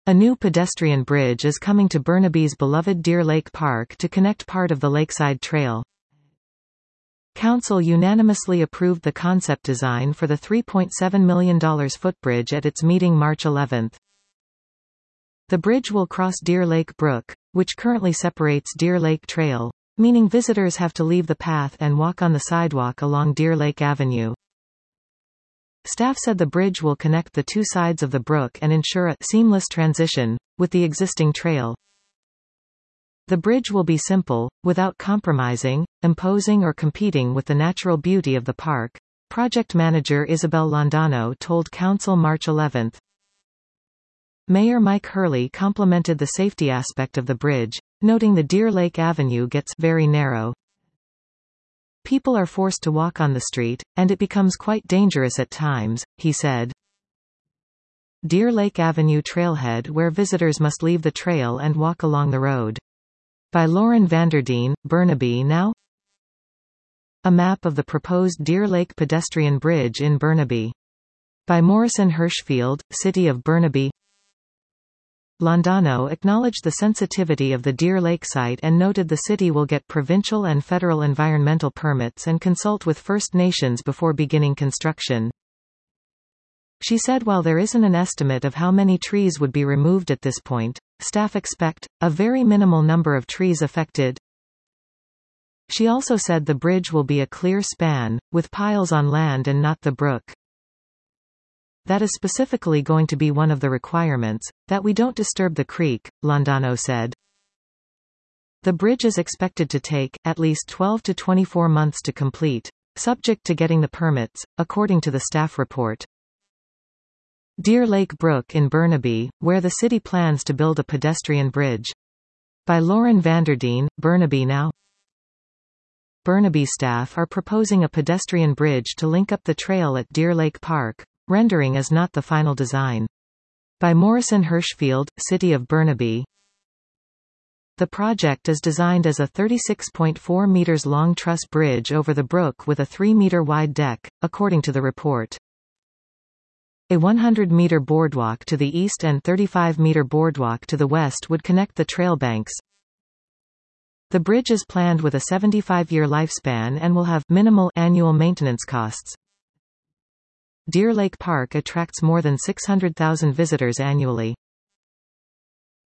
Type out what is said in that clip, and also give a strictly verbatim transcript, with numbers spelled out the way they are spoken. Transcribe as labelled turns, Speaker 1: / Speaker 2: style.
Speaker 1: A new pedestrian bridge is coming to Burnaby's beloved Deer Lake Park to connect part of the Lakeside Trail. Council unanimously approved the concept design for the three point seven million dollar footbridge at its meeting March eleventh. The bridge will cross Deer Lake Brook, which currently separates Deer Lake Trail, meaning visitors have to leave the path and walk on the sidewalk along Deer Lake Avenue. Staff said the bridge will connect the two sides of the brook and ensure a seamless transition with the existing trail. The bridge will be simple, without compromising, imposing or competing with the natural beauty of the park, project manager Isabel Londano told Council March eleventh. Mayor Mike Hurley complimented the safety aspect of the bridge, noting the Deer Lake Avenue gets very narrow. People are forced to walk on the street, and it becomes quite dangerous at times, he said. Deer Lake Avenue trailhead where visitors must leave the trail and walk along the road. By Lauren Vanderdeen, Burnaby Now. A map of the proposed Deer Lake pedestrian bridge in Burnaby. By Morrison Hirschfield, City of Burnaby. Londano acknowledged the sensitivity of the Deer Lake site and noted the city will get provincial and federal environmental permits and consult with First Nations before beginning construction. She said while there isn't an estimate of how many trees would be removed at this point, staff expect a very minimal number of trees affected. She also said the bridge will be a clear span, with piles on land and not the brook. That is specifically going to be one of the requirements, that we don't disturb the creek, Londano said. The bridge is expected to take at least twelve to twenty-four months to complete, subject to getting the permits, according to the staff report. Deer Lake Brook in Burnaby, where the city plans to build a pedestrian bridge. By Lauren Vanderdeen, Burnaby Now. Burnaby staff are proposing a pedestrian bridge to link up the trail at Deer Lake Park. Rendering is not the final design. By Morrison Hirschfield, City of Burnaby. The project is designed as a thirty-six point four meters long truss bridge over the brook with a three meter wide deck, according to the report. A one hundred meter boardwalk to the east and thirty-five meter boardwalk to the west would connect the trail banks. The bridge is planned with a seventy-five year lifespan and will have minimal annual maintenance costs. Deer Lake Park attracts more than six hundred thousand visitors annually.